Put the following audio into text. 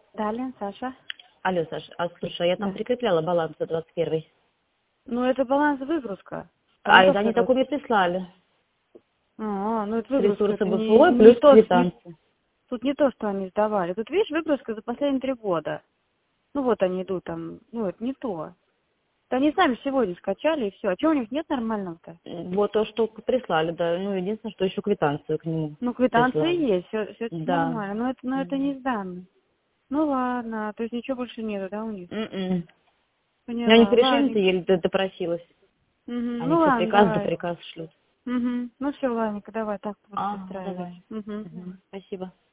Далее, Саша. Алло, Саша, слушай, я там Да. прикрепляла баланс за 21. Ну, это баланс выгрузка. А Там это как они это? такой мне прислали. Ну это С выгрузка, ресурса это БФО не плюс то, квитанция. тут не то, что они сдавали. Тут, видишь, выгрузка за последние 3 года. Ну, вот они идут там, ну, это не то. Это они сами сегодня скачали, и все. А чего у них нет нормального-то? Вот то, что прислали, да. Ну, единственное, что еще квитанцию к нему Ну, квитанции прислали. есть, все Да. нормально, но это не сданные. Ну, ладно, то есть ничего больше нету, да, у них? М-м. Я у них Поняла, решение-то ладненько. еле допросилась. Угу. Они Ну, все ладно, приказ да давай. приказ шлют. Угу. Ну, все, ладненько, давай, так буду Давай. устраивать. Угу. Спасибо.